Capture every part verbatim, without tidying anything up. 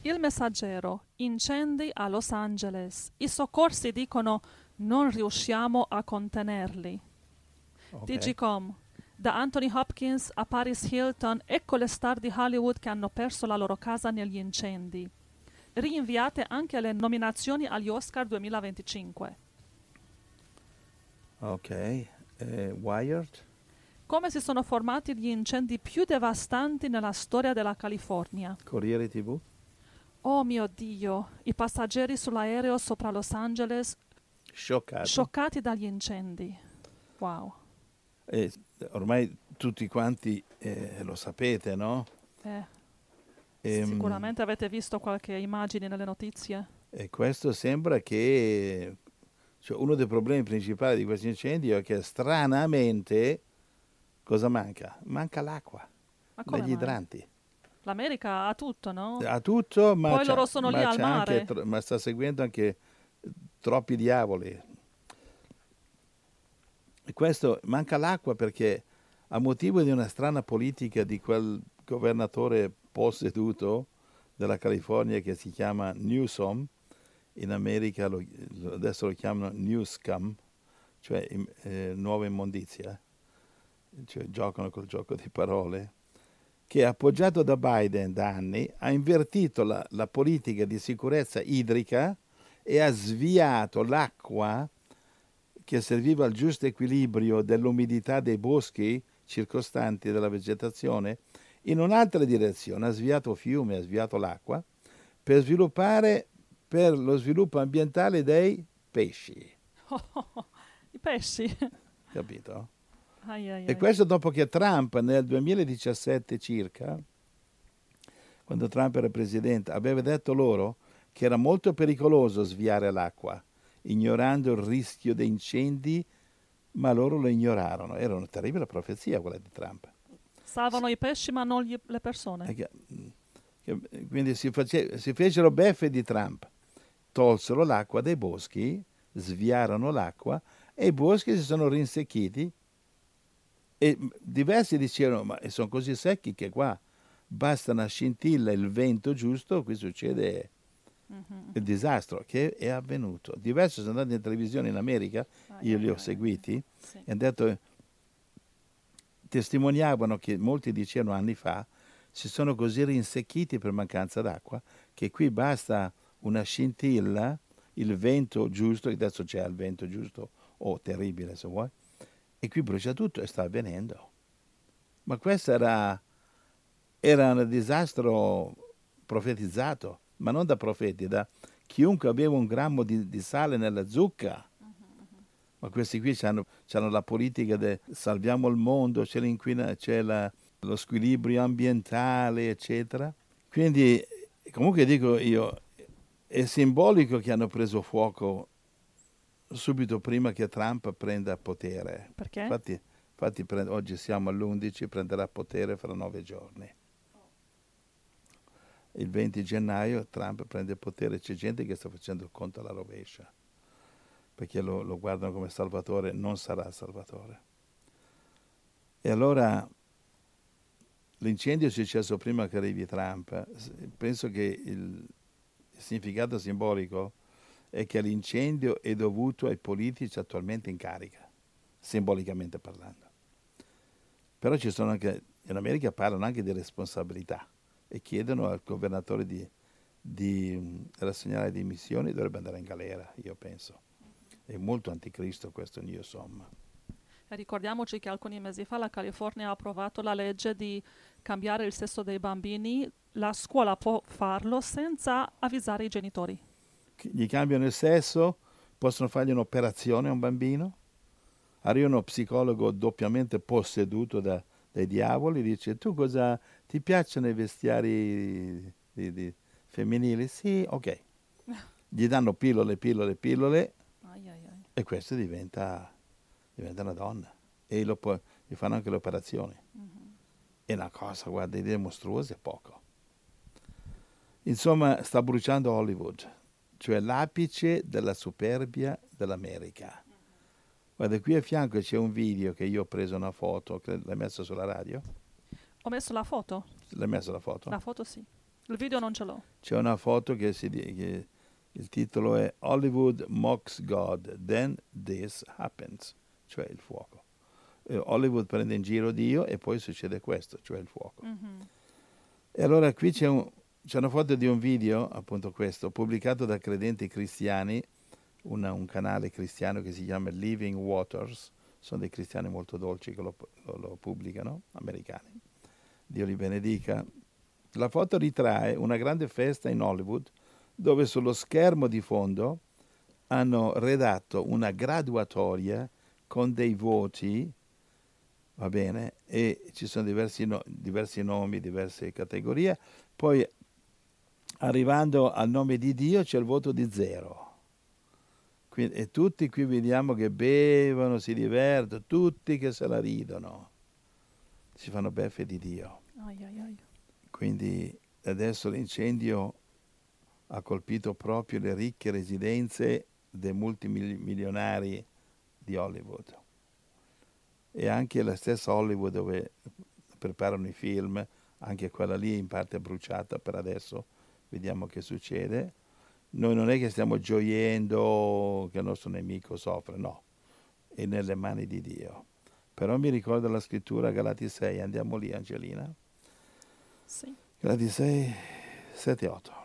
Il Messaggero, incendi a Los Angeles. I soccorsi dicono non riusciamo a contenerli. Okay. T G Com, da Anthony Hopkins a Paris Hilton, ecco le star di Hollywood che hanno perso la loro casa negli incendi. Rinviate anche le nominazioni agli Oscar duemilaventicinque. Ok, eh, Wired? Come si sono formati gli incendi più devastanti nella storia della California. Corriere tivù? Oh mio Dio, i passeggeri sull'aereo sopra Los Angeles Scioccati. scioccati dagli incendi. Wow. Eh, ormai tutti quanti eh, lo sapete, no? Eh, Ehm, sicuramente avete visto qualche immagine nelle notizie. E questo sembra che cioè, uno dei problemi principali di questi incendi è che stranamente cosa manca? Manca l'acqua Ma come dagli mai? idranti. L'America ha tutto, no? Ha tutto, ma, Poi c'ha- loro sono lì ma al c'è anche mare. tro- ma sta seguendo anche troppi diavoli. E questo manca l'acqua perché a motivo di una strana politica di quel governatore posseduto della California che si chiama Newsom, in America lo- lo- adesso lo chiamano Newscam, cioè im- eh, nuova immondizia, cioè giocano col gioco di parole, che appoggiato da Biden da anni ha invertito la, la politica di sicurezza idrica e ha sviato l'acqua che serviva al giusto equilibrio dell'umidità dei boschi circostanti della vegetazione in un'altra direzione, ha sviato fiumi, ha sviato l'acqua per sviluppare per lo sviluppo ambientale dei pesci, I pesci. capito? Ai, ai, E ai. questo dopo che Trump nel duemiladiciassette circa, quando Trump era presidente, aveva detto loro che era molto pericoloso sviare l'acqua, ignorando il rischio di incendi, ma loro lo ignorarono. Era una terribile profezia quella di Trump. Salvano i pesci ma non gli- le persone. E che- che- quindi si, face- si fecero beffe di Trump, tolsero l'acqua dai boschi, sviarono l'acqua e i boschi si sono rinsecchiti e diversi dicevano ma sono così secchi che qua basta una scintilla, il vento giusto, qui succede Mhm, il mhm. disastro che è avvenuto. Diversi sono andati in televisione in America, Ai, io ai, li ho ai, ai. seguiti, Sì. e hanno detto, testimoniavano che molti dicevano anni fa si sono così rinsecchiti per mancanza d'acqua che qui basta una scintilla, il vento giusto, adesso c'è il vento giusto o terribile se vuoi, e qui brucia tutto e sta avvenendo. Ma questo era, era un disastro profetizzato, ma non da profeti, da chiunque aveva un grammo di, di sale nella zucca. Ma questi qui hanno la politica del salviamo il mondo, c'è l'inquina, c'è la- lo squilibrio ambientale, eccetera. Quindi, comunque dico io, è simbolico che hanno preso fuoco subito prima che Trump prenda potere. Perché? Infatti, infatti prende- oggi siamo all'undici, prenderà potere fra nove giorni. Il venti gennaio Trump prende potere, c'è gente che sta facendo il conto alla rovescia, perché lo, lo guardano come salvatore, non sarà salvatore. E allora l'incendio è successo prima che arrivi Trump. Penso che il, il significato simbolico è che l'incendio è dovuto ai politici attualmente in carica, simbolicamente parlando. Però ci sono anche, in America parlano anche di responsabilità e chiedono al governatore di, di mh, rassegnare le dimissioni, dovrebbe andare in galera, io penso. È molto anticristo questo Newsom. E ricordiamoci che alcuni mesi fa la California ha approvato la legge di cambiare il sesso dei bambini. La scuola può farlo senza avvisare i genitori. Gli cambiano il sesso, possono fargli un'operazione a un bambino, arriva uno psicologo doppiamente posseduto da, dai diavoli, dice tu cosa ti piacciono i vestiari di, di femminili? Sì, ok. Gli danno pillole, pillole, pillole Ai, ai, ai. e questa diventa, diventa una donna e lo può- gli fanno anche le operazioni. Mhm. È una cosa, guarda, idee mostruose è poco. Insomma, sta bruciando Hollywood, cioè l'apice della superbia dell'America. Guarda, qui a fianco c'è un video che io ho preso una foto, che l'hai messo sulla radio? Ho messo la foto. L'hai messo la foto? La foto sì. Il video non ce l'ho. C'è una foto che, si, di- che il titolo è Hollywood mocks God, then this happens, cioè il fuoco. Eh, Hollywood prende in giro Dio e poi succede questo, cioè il fuoco. Mhm. E allora qui c'è, un- c'è una foto di un video, appunto questo, pubblicato da credenti cristiani, una- un canale cristiano che si chiama Living Waters, sono dei cristiani molto dolci che lo, lo- lo pubblicano, americani. Dio li benedica. La foto ritrae una grande festa in Hollywood dove sullo schermo di fondo hanno redatto una graduatoria con dei voti, va bene, e ci sono diversi, no- diversi nomi, diverse categorie. Poi arrivando al nome di Dio c'è il voto di zero. Quindi, e tutti qui vediamo che bevono, si divertono, tutti che se la ridono, si fanno beffe di Dio. Ai, ai, ai. Quindi adesso l'incendio ha colpito proprio le ricche residenze dei multimilionari di Hollywood. E anche la stessa Hollywood dove preparano i film, anche quella lì in parte è bruciata per adesso, vediamo che succede. Noi non è che stiamo gioiendo che il nostro nemico soffre, no, è nelle mani di Dio. Però mi ricorda la scrittura Galati sei, andiamo lì Angelina. Sì. Galati sei, sette e otto.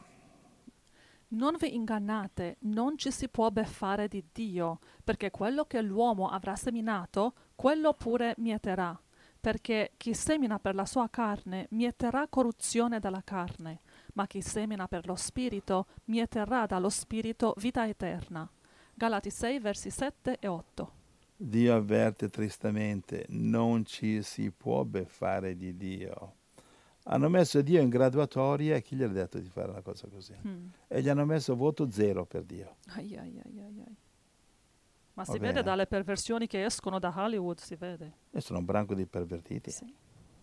Non vi ingannate, non ci si può beffare di Dio, perché quello che l'uomo avrà seminato, quello pure mieterà. Perché chi semina per la sua carne, mieterà corruzione dalla carne, ma chi semina per lo spirito, mieterà dallo spirito vita eterna. Galati sei, versi sette e otto. Dio avverte tristamente, non ci si può beffare di Dio. Hanno messo Dio in graduatoria e chi gli ha detto di fare una cosa così? Hmm. E gli hanno messo voto zero per Dio. Ai, ai, ai, ai, ai. Ma Va si vede bene. dalle perversioni che escono da Hollywood, si vede. E sono un branco di pervertiti. Sì.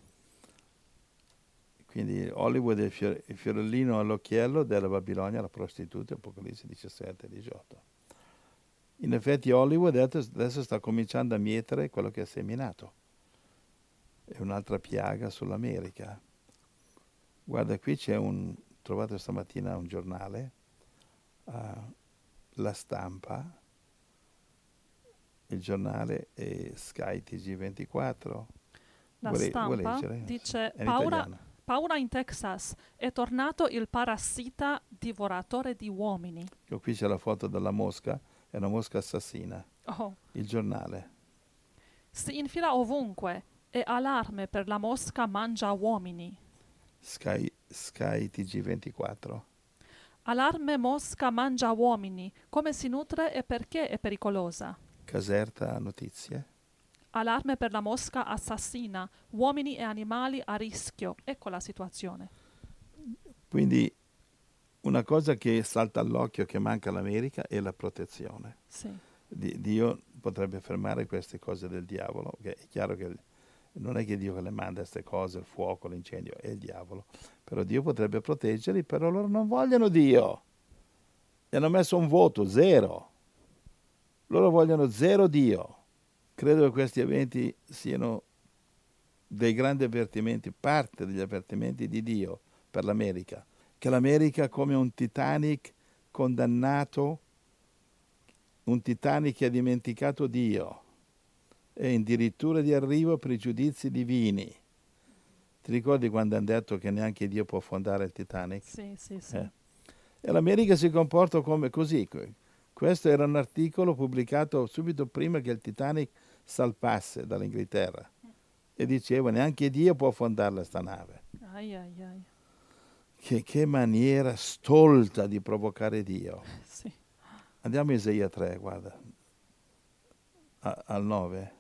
Quindi Hollywood è il, fior- il fiorellino all'occhiello della Babilonia, la prostituta, Apocalisse diciassette e diciotto. In effetti Hollywood adesso, adesso sta cominciando a mietere quello che ha seminato. È un'altra piaga sull'America. Guarda, qui c'è un, trovato stamattina un giornale, uh, La Stampa, il giornale è Sky T G ventiquattro. La Vuoi, vuoi stampa leggere? dice È in paura, italiano. paura in Texas, è tornato il parassita divoratore di uomini. Ecco, qui c'è la foto della mosca, è una mosca assassina. Oh. Il giornale. Si infila ovunque, è allarme per la mosca mangia uomini. Sky, Sky T G ventiquattro. Allarme mosca mangia uomini, come si nutre e perché è pericolosa. Caserta Notizie. Allarme per la mosca assassina, uomini e animali a rischio. Ecco la situazione. Quindi una cosa che salta all'occhio che manca all'America è la protezione. Sì. Di- Dio potrebbe fermare queste cose del diavolo, che è chiaro che non è che Dio che le manda queste cose, il fuoco, l'incendio, è il diavolo. Però Dio potrebbe proteggerli, però loro non vogliono Dio. Gli hanno messo un voto, zero. Loro vogliono zero Dio. Credo che questi eventi siano dei grandi avvertimenti, parte degli avvertimenti di Dio per l'America. Che l'America è come un Titanic condannato, un Titanic che ha dimenticato Dio, è addirittura di arrivo per i giudizi divini. Ti ricordi quando hanno detto che neanche Dio può affondare il Titanic? Sì, sì, sì. Eh. E l'America si comporta come così. Questo era un articolo pubblicato subito prima che il Titanic salpasse dall'Inghilterra. E diceva neanche Dio può affondare sta nave. Ai, ai, ai. Che, che maniera stolta di provocare Dio. Sì. Andiamo a Isaia tre, guarda, a- al nove.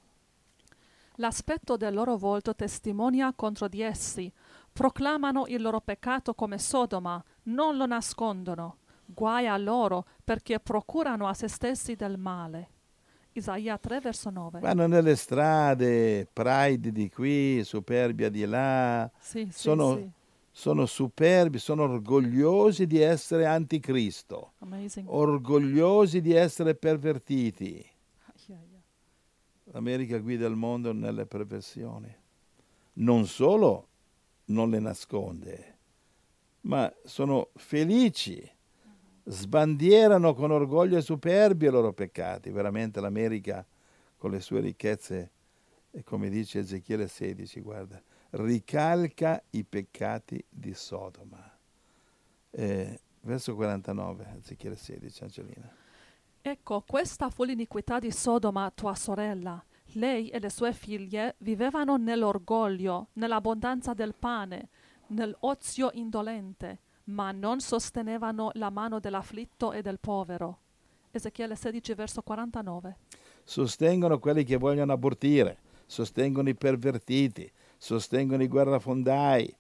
L'aspetto del loro volto testimonia contro di essi. Proclamano il loro peccato come Sodoma, non lo nascondono. Guai a loro, perché procurano a se stessi del male. Isaia tre, verso nove. Vanno nelle strade, pride di qui, superbia di là, Sì, sì, sono, sì. sono superbi, sono orgogliosi di essere anticristo, Amazing. orgogliosi di essere pervertiti. Ai, ai, ai. L'America guida il mondo nelle perversioni. Non solo non le nasconde, ma sono felici, sbandierano con orgoglio e superbia i loro peccati. Veramente l'America con le sue ricchezze, e come dice Ezechiele sedici, guarda, ricalca i peccati di Sodoma. Eh, verso quarantanove, Ezechiele sedici, Angelina. Ecco, questa fu l'iniquità di Sodoma, tua sorella. Lei e le sue figlie vivevano nell'orgoglio, nell'abbondanza del pane, nell'ozio indolente, ma non sostenevano la mano dell'afflitto e del povero. Ezechiele sedici, verso quarantanove. Sostengono quelli che vogliono abortire, sostengono i pervertiti, sostengono i guerrafondai.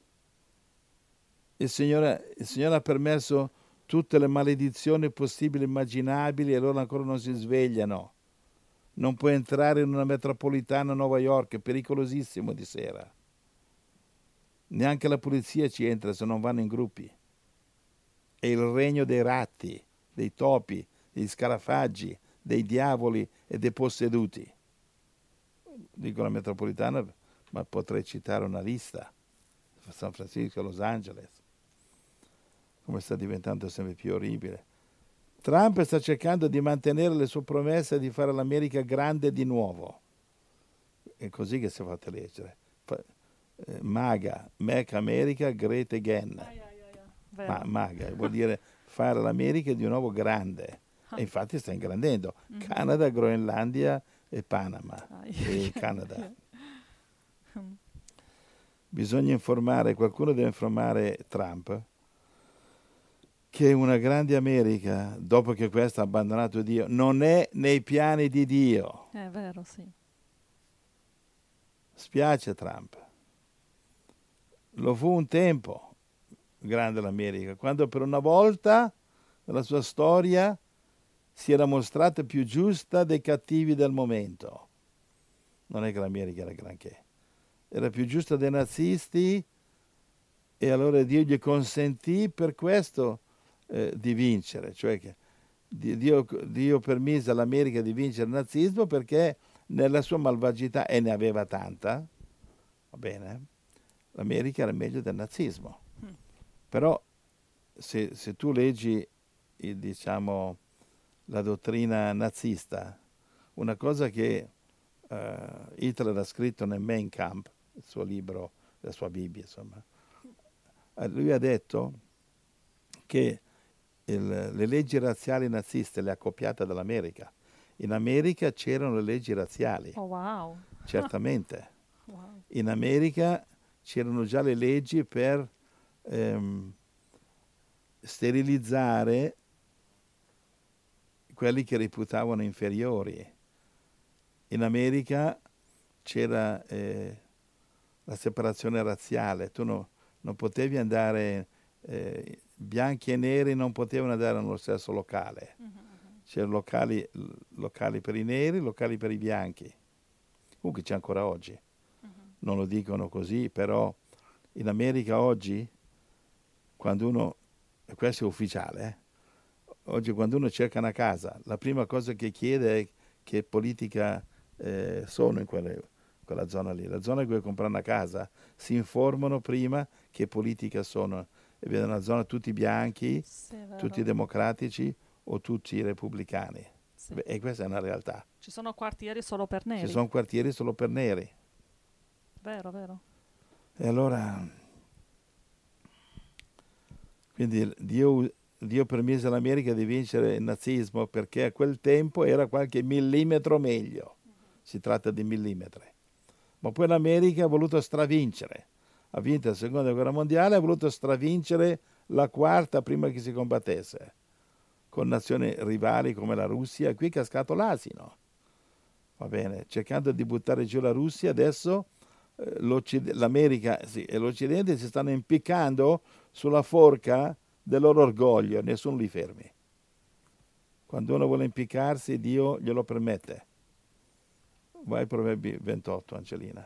Il Signore, il Signore ha permesso tutte le maledizioni possibili e immaginabili e loro ancora non si svegliano. Non puoi entrare in una metropolitana a New York, è pericolosissimo di sera. Neanche la polizia ci entra se non vanno in gruppi. È il regno dei ratti, dei topi, degli scarafaggi, dei diavoli e dei posseduti. Dico la metropolitana, ma potrei citare una lista. San Francisco, Los Angeles. Come sta diventando sempre più orribile. Trump sta cercando di mantenere le sue promesse di fare l'America grande di nuovo. È così che si è fatto leggere. Eh, MAGA, Make America Great Again. Ai, ai, ai, ai. Ma, MAGA vuol dire fare l'America di nuovo grande. E infatti sta ingrandendo. Mm-hmm. Canada, Groenlandia e Panama. Ai, e Canada. Bisogna informare, qualcuno deve informare Trump che una grande America, dopo che questa ha abbandonato Dio, non è nei piani di Dio. È vero, sì. Spiace Trump. Lo fu un tempo, grande l'America, quando per una volta nella sua storia si era mostrata più giusta dei cattivi del momento. Non è che l'America era granché. Era più giusta dei nazisti e allora Dio gli consentì per questo Eh, di vincere, cioè che Dio, Dio permise all'America di vincere il nazismo perché nella sua malvagità, e ne aveva tanta, va bene, l'America era meglio del nazismo. Mm. Però se, se tu leggi il, diciamo, la dottrina nazista, una cosa che uh, Hitler ha scritto nel Mein Kampf, il suo libro, la sua Bibbia, insomma, lui ha detto che Il, le leggi razziali naziste le ha copiate dall'America. In America c'erano le leggi razziali. Oh, wow. Certamente. Wow. In America c'erano già le leggi per ehm, sterilizzare quelli che reputavano inferiori. In America c'era eh, la separazione razziale. Tu no, non potevi andare... Eh, bianchi e neri non potevano andare nello stesso locale. Uh-huh. C'erano locali, locali per i neri, locali per i bianchi. Comunque c'è ancora oggi. Uh-huh. Non lo dicono così, però in America oggi, quando uno, e questo è ufficiale, eh, oggi quando uno cerca una casa, la prima cosa che chiede è che politica eh, sono in quelle, quella zona lì. La zona in cui vuoi comprare una casa, si informano prima che politica sono. E vedono una zona tutti bianchi, sì, tutti democratici o tutti repubblicani. Sì. E questa è una realtà. Ci sono quartieri solo per neri. Ci sono quartieri solo per neri. Vero, vero. E allora, quindi Dio, Dio permise all'America di vincere il nazismo perché a quel tempo era qualche millimetro meglio. Uh-huh. Si tratta di millimetri. Ma poi l'America ha voluto stravincere. Ha vinto la seconda guerra mondiale, ha voluto stravincere la quarta prima che si combattesse, con nazioni rivali come la Russia, e qui è cascato l'asino. Va bene, cercando di buttare giù la Russia, adesso eh, l'America sì, e l'Occidente si stanno impiccando sulla forca del loro orgoglio, nessuno li fermi. Quando uno vuole impiccarsi, Dio glielo permette. Vai Proverbi ventotto, Angelina.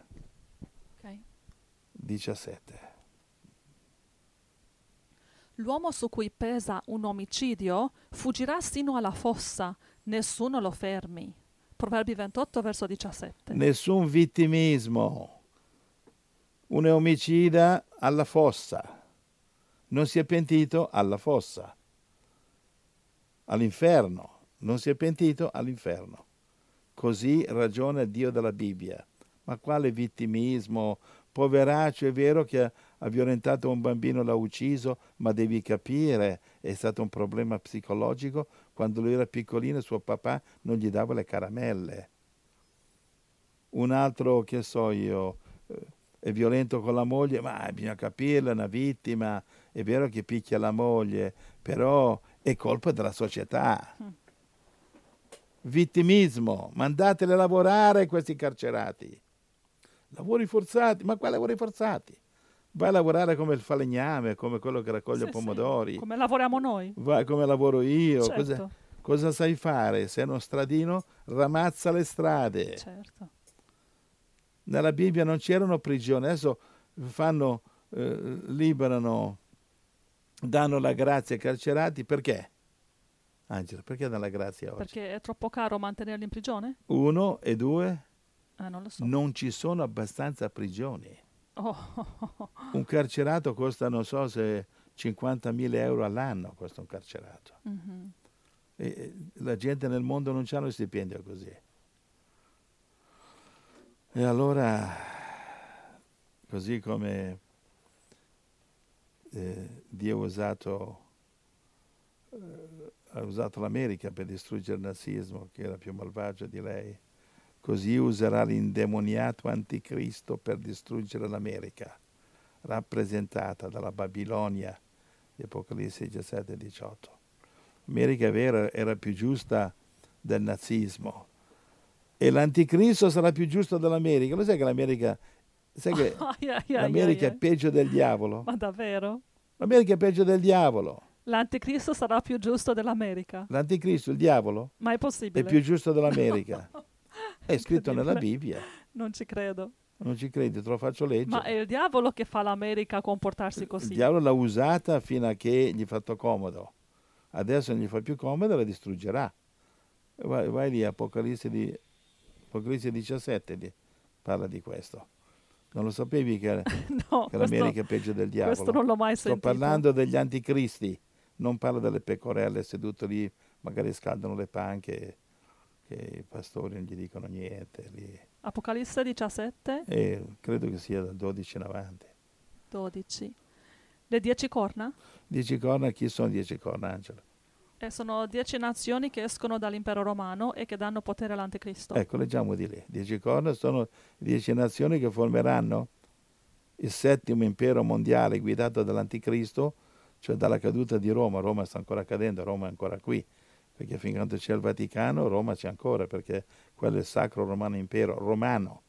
diciassette. L'uomo su cui pesa un omicidio fuggirà sino alla fossa, nessuno lo fermi. Proverbi ventotto, verso diciassette. Nessun vittimismo. Un omicida alla fossa. non si è pentito alla fossa, all'inferno. Non si è pentito all'inferno. Così ragiona il Dio della Bibbia. Ma quale vittimismo? Poveraccio, è vero che ha violentato un bambino, l'ha ucciso, ma devi capire, è stato un problema psicologico. Quando lui era piccolino suo papà non gli dava le caramelle. Un altro, che so io, è violento con la moglie, ma bisogna capirla, è una vittima, è vero che picchia la moglie, però è colpa della società. Mm. Vittimismo, mandatele a lavorare questi carcerati. Lavori forzati, ma quali lavori forzati? Vai a lavorare come il falegname, come quello che raccoglie sì, pomodori. Sì. Come lavoriamo noi. Vai come lavoro io. Certo. Cosa, cosa sai fare? Sei uno stradino? Ramazza le strade. Certo. Nella Bibbia non c'erano prigioni, adesso fanno, eh, liberano, danno la grazia ai carcerati, perché? Angela, perché danno la grazia oggi? Perché è troppo caro mantenerli in prigione? Uno e due, eh, non lo so. Non ci sono abbastanza prigioni. Oh. Un carcerato costa, non so se cinquantamila euro all'anno, costa un carcerato. Mm-hmm. E la gente nel mondo non c'ha lo stipendio così. E allora, così come eh, Dio ha usato, eh, ha usato l'America per distruggere il nazismo, che era più malvagio di lei, così userà l'indemoniato anticristo per distruggere l'America, rappresentata dalla Babilonia di Apocalisse diciassette e diciotto. L'America è vero, era più giusta del nazismo. E l'anticristo sarà più giusto dell'America. Lo sai che l'America, sai che oh, yeah, yeah, l'America yeah, yeah. è peggio del diavolo? Ma davvero? L'America è peggio del diavolo. L'anticristo sarà più giusto dell'America? L'anticristo, il diavolo? Ma è possibile? È più giusto dell'America. È scritto nella Bibbia. Non ci credo. Non ci credi, te lo faccio leggere. Ma è il diavolo che fa l'America comportarsi così? Il diavolo l'ha usata fino a che gli ha fatto comodo. Adesso non gli fa più comodo, la distruggerà. Vai, vai lì, Apocalisse di... Apocalisse diciassette di, parla di questo. Non lo sapevi che, no, che l'America è peggio del diavolo? Questo non l'ho mai Sto sentito. Sto parlando degli anticristi, non parlo delle pecorelle sedute lì, magari scaldano le panche, che i pastori non gli dicono niente. Lì. Apocalisse diciassette? Eh, credo che sia dal dodici in avanti. dodici. Le dieci corna? Dieci corna, chi sono dieci corna, Angela? E sono dieci nazioni che escono dall'impero romano e che danno potere all'anticristo. Ecco, leggiamo di lì. Dieci corna sono dieci nazioni che formeranno il settimo impero mondiale guidato dall'anticristo, cioè dalla caduta di Roma. Roma sta ancora cadendo, Roma è ancora qui, perché fin quando c'è il Vaticano, Roma c'è ancora, perché quello è il Sacro Romano Impero, romano,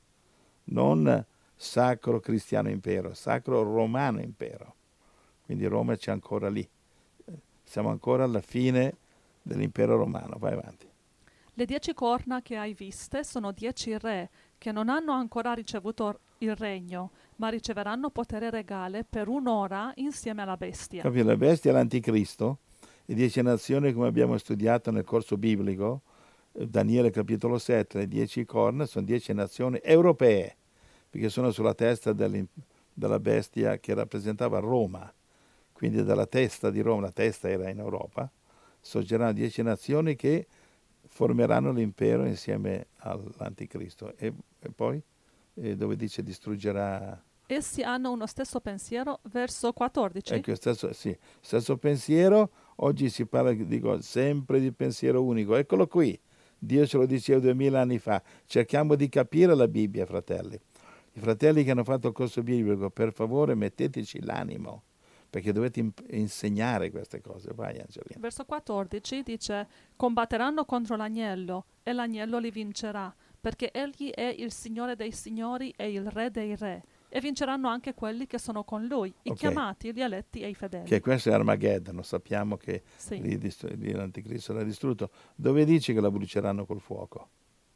non Sacro Cristiano Impero, Sacro Romano Impero. Quindi Roma c'è ancora lì. Siamo ancora alla fine dell'impero romano. Vai avanti. Le dieci corna che hai viste sono dieci re che non hanno ancora ricevuto il regno, ma riceveranno potere regale per un'ora insieme alla bestia. Capito? La bestia è l'anticristo. Le dieci nazioni, come abbiamo studiato nel corso biblico, Daniele capitolo sette, le dieci corna sono dieci nazioni europee, perché sono sulla testa della bestia che rappresentava Roma. Quindi dalla testa di Roma, la testa era in Europa, sorgeranno dieci nazioni che formeranno l'impero insieme all'anticristo. E, e poi, e dove dice distruggerà... Essi hanno uno stesso pensiero, verso quattordici? Ecco, stesso, sì, stesso pensiero, oggi si parla, dico, sempre di pensiero unico. Eccolo qui, Dio ce lo diceva duemila anni fa. Cerchiamo di capire la Bibbia, fratelli. I fratelli che hanno fatto il corso biblico, per favore metteteci l'animo, perché dovete imp- insegnare queste cose. Vai, Angelina. Verso quattordici dice: combatteranno contro l'agnello e l'agnello li vincerà, perché egli è il Signore dei signori e il Re dei re, e vinceranno anche quelli che sono con lui, i okay. chiamati, gli eletti e i fedeli. Che questo è Armageddon, sappiamo che sì. lì, distru- lì l'anticristo l'ha distrutto. Dove dice che la bruceranno col fuoco?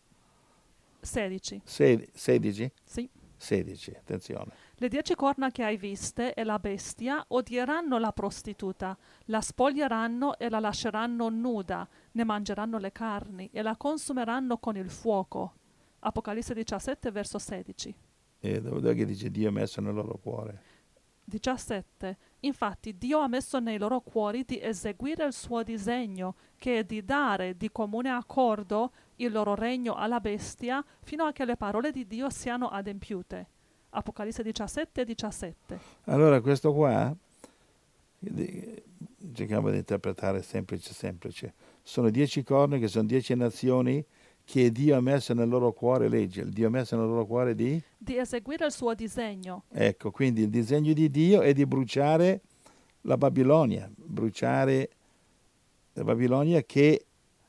sedici. Se- sedici? Sì. sedici, attenzione. Le dieci corna che hai viste e la bestia odieranno la prostituta, la spoglieranno e la lasceranno nuda, ne mangeranno le carni e la consumeranno con il fuoco. Apocalisse diciassette, verso sedici. E dove, dove dice Dio è messo nel loro cuore? diciassette. Infatti Dio ha messo nei loro cuori di eseguire il suo disegno, che è di dare di comune accordo il loro regno alla bestia fino a che le parole di Dio siano adempiute. Apocalisse diciassette, diciassette. Allora questo qua, di- cerchiamo di interpretare semplice semplice, sono dieci corna che sono dieci nazioni che Dio ha messo nel loro cuore, legge, il Dio ha messo nel loro cuore di... Di eseguire il suo disegno. Ecco, quindi il disegno di Dio è di bruciare la Babilonia, bruciare la Babilonia che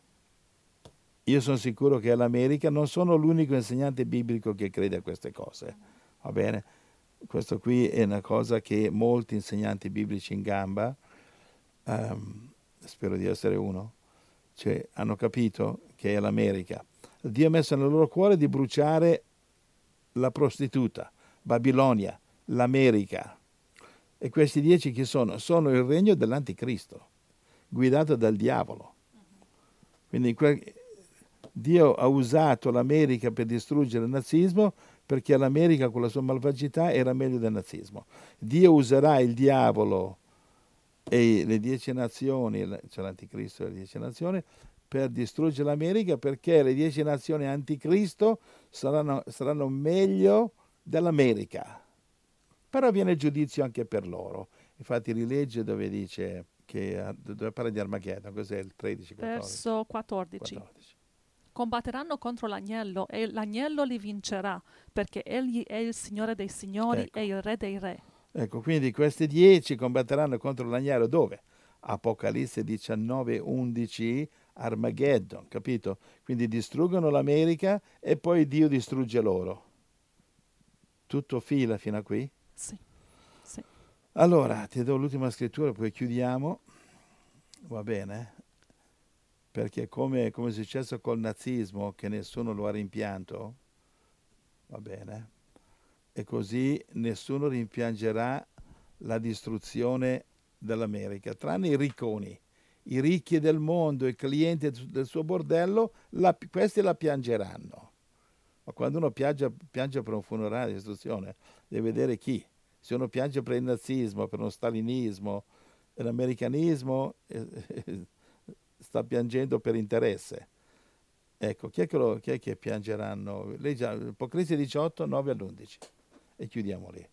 io sono sicuro che all'America non sono l'unico insegnante biblico che crede a queste cose, va bene? Questo qui è una cosa che molti insegnanti biblici in gamba, ehm, spero di essere uno, cioè hanno capito che è l'America. Dio ha messo nel loro cuore di bruciare la prostituta, Babilonia, l'America. E questi dieci chi sono? Sono il regno dell'anticristo, guidato dal diavolo. Quindi que- Dio ha usato l'America per distruggere il nazismo perché l'America con la sua malvagità era meglio del nazismo. Dio userà il diavolo e le dieci nazioni, cioè l'anticristo e le dieci nazioni, per distruggere l'America perché le dieci nazioni anticristo saranno, saranno meglio dell'America. Però viene giudizio anche per loro. Infatti rilegge dove dice che dove parla di Armageddon, cos'è il tredici, quattordici? Verso quattordici. quattordici. Combatteranno contro l'agnello e l'agnello li vincerà, perché egli è il Signore dei signori Ecco. e il Re dei re. Ecco, quindi questi dieci combatteranno contro l'agnello dove? Apocalisse diciannove undici, Armageddon, capito? Quindi distruggono l'America e poi Dio distrugge loro. Tutto fila fino a qui? Sì, sì. Allora, ti do l'ultima scrittura, poi chiudiamo. Va bene? Perché come, come è successo col nazismo, che nessuno lo ha rimpianto, va bene? E così nessuno rimpiangerà la distruzione dell'America, tranne i ricconi. I ricchi del mondo, i clienti del suo bordello, la, questi la piangeranno. Ma quando uno piange, piange per un funerale di distruzione, deve vedere chi. Se uno piange per il nazismo, per uno stalinismo, per l'americanismo, eh, eh, sta piangendo per interesse. Ecco, chi è che, lo, chi è che piangeranno? Legge Apocalisse diciotto, nove all'undici. E chiudiamo lì.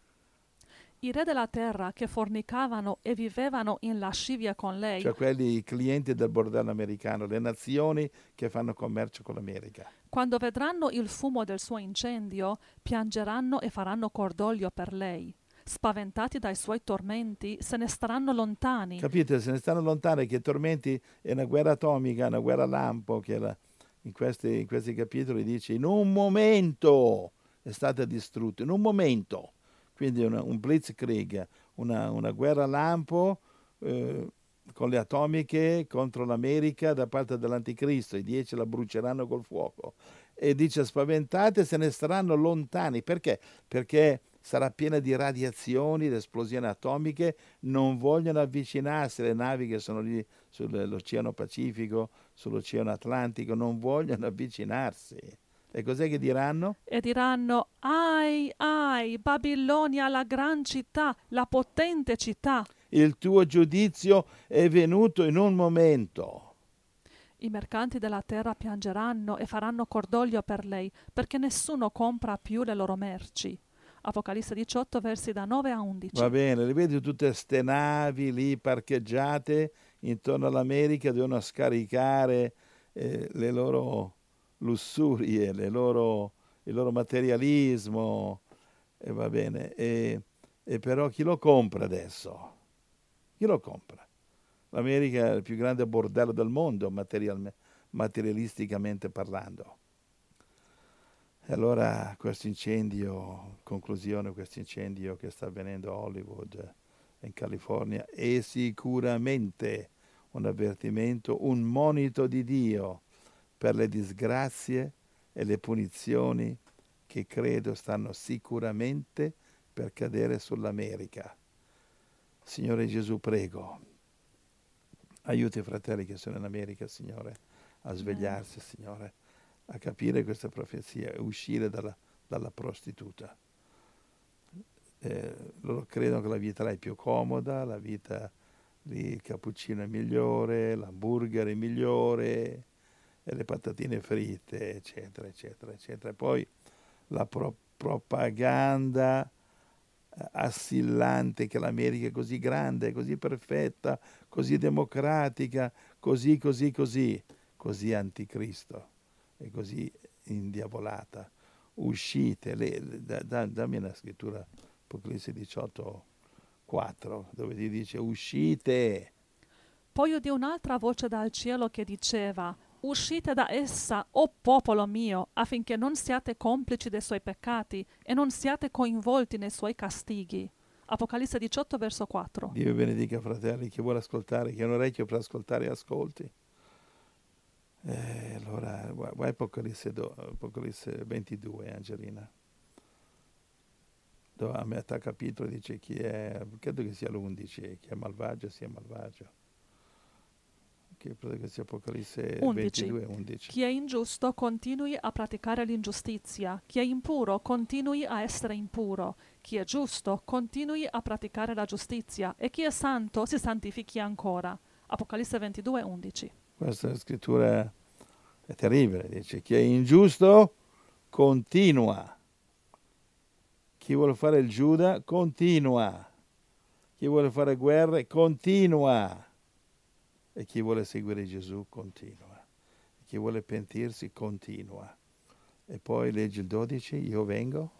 I re della terra che fornicavano e vivevano in lascivia con lei, Cioè quelli i clienti del bordello americano, le nazioni che fanno commercio con l'America. quando vedranno il fumo del suo incendio, piangeranno e faranno cordoglio per lei. Spaventati dai suoi tormenti, se ne staranno lontani. Capite? Se ne stanno lontani che i tormenti è una guerra atomica, una guerra lampo, che la, in, questi, in questi capitoli dice in un momento è stata distrutta, in un momento. Quindi una, un blitzkrieg, una, una guerra lampo eh, con le atomiche contro l'America da parte dell'anticristo. I dieci la bruceranno col fuoco. E dice spaventate se ne staranno lontani. Perché? Perché sarà piena di radiazioni, di esplosioni atomiche, non vogliono avvicinarsi, le navi che sono lì sull'Oceano Pacifico, sull'Oceano Atlantico, non vogliono avvicinarsi. E cos'è che diranno? E diranno, ai, ai, Babilonia, la gran città, la potente città. Il tuo giudizio è venuto in un momento. I mercanti della terra piangeranno e faranno cordoglio per lei, perché nessuno compra più le loro merci. Apocalisse diciotto, versi da nove a undici. Va bene, le vedi tutte queste navi lì parcheggiate intorno all'America, devono scaricare eh, le loro lussurie, le loro, il loro materialismo, e va bene. E, e però chi lo compra adesso? Chi lo compra? L'America è il più grande bordello del mondo, material, materialisticamente parlando. E allora questo incendio, conclusione, questo incendio che sta avvenendo a Hollywood, in California, è sicuramente un avvertimento, un monito di Dio per le disgrazie e le punizioni che credo stanno sicuramente per cadere sull'America. Signore Gesù, prego, aiuti i fratelli che sono in America, Signore, a svegliarsi, Signore, a capire questa profezia e uscire dalla, dalla prostituta. eh, loro credono che la vita là è più comoda, la vita lì il cappuccino è migliore, l'hamburger è migliore, e le patatine fritte, eccetera, eccetera, eccetera. E poi la pro- propaganda eh, assillante che l'America è così grande, così perfetta, così democratica, così, così, così, così anticristo e così indiavolata. Uscite, le, le- da- da- dammi una scrittura, Apocalisse diciotto, quattro, dove ti dice uscite. Poi udì un'altra voce dal cielo che diceva: Uscite da essa, o popolo mio, affinché non siate complici dei suoi peccati e non siate coinvolti nei suoi castighi. Apocalisse diciotto, verso quattro. Dio benedica, fratelli, chi vuole ascoltare, chi ha un orecchio per ascoltare, ascolti. Eh, allora, vai vai Apocalisse, do- Apocalisse ventidue, Angelina. Do- a metà capitolo dice chi è, credo che sia l'undici, chi è malvagio sia malvagio. Che credo che sia Apocalisse undici. ventidue, undici. Chi è ingiusto continui a praticare l'ingiustizia, chi è impuro continui a essere impuro, chi è giusto continui a praticare la giustizia e chi è santo si santifichi ancora. Apocalisse ventidue, undici. Questa scrittura è terribile, dice chi è ingiusto continua. Chi vuole fare il Giuda continua. Chi vuole fare guerre continua. E chi vuole seguire Gesù continua. E chi vuole pentirsi continua. E poi leggi il dodici, io vengo.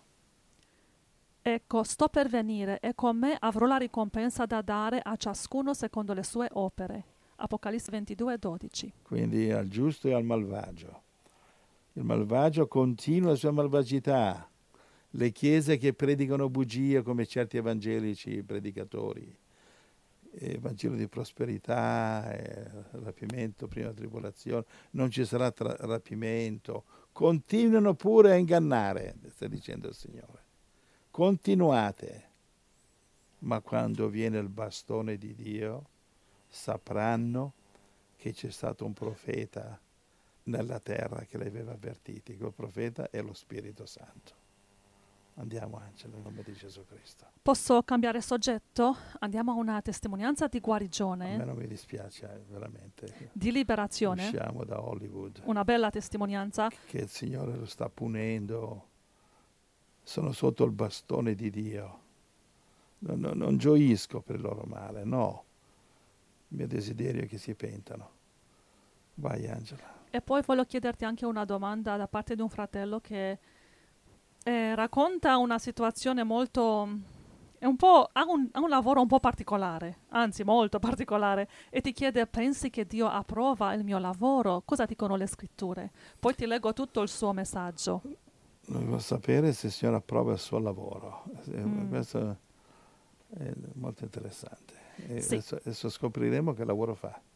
Ecco, sto per venire e con me avrò la ricompensa da dare a ciascuno secondo le sue opere. Apocalisse ventidue, dodici. Quindi al giusto e al malvagio. Il malvagio continua la sua malvagità. Le chiese che predicano bugie come certi evangelici predicatori, eh, Vangelo di prosperità, eh, rapimento prima tribolazione, non ci sarà tra- rapimento, continuano pure a ingannare, sta dicendo il Signore. Continuate, ma quando viene il bastone di Dio sapranno che c'è stato un profeta nella terra che li aveva avvertiti. Quel profeta è lo Spirito Santo. Andiamo, Angelo, nel nome di Gesù Cristo. Posso cambiare soggetto? Andiamo a una testimonianza di A me guarigione, non mi dispiace, eh, veramente. di liberazione, Usciamo da Hollywood, una bella testimonianza. che il Signore lo sta punendo. Sono sotto il bastone di Dio. Non, non- non gioisco per il loro male, no. Il mio desiderio è che si pentano. Vai, Angela. E poi voglio chiederti anche una domanda da parte di un fratello che eh, racconta una situazione molto... È un po', ha, un, ha un lavoro un po' particolare, anzi molto particolare, e ti chiede: pensi che Dio approva il mio lavoro? Cosa dicono le scritture? Poi ti leggo tutto il suo messaggio. Volevo sapere se il Signore approva il suo lavoro. Eh, Mm, Questo è molto interessante. E sì. adesso, adesso scopriremo che lavoro fa.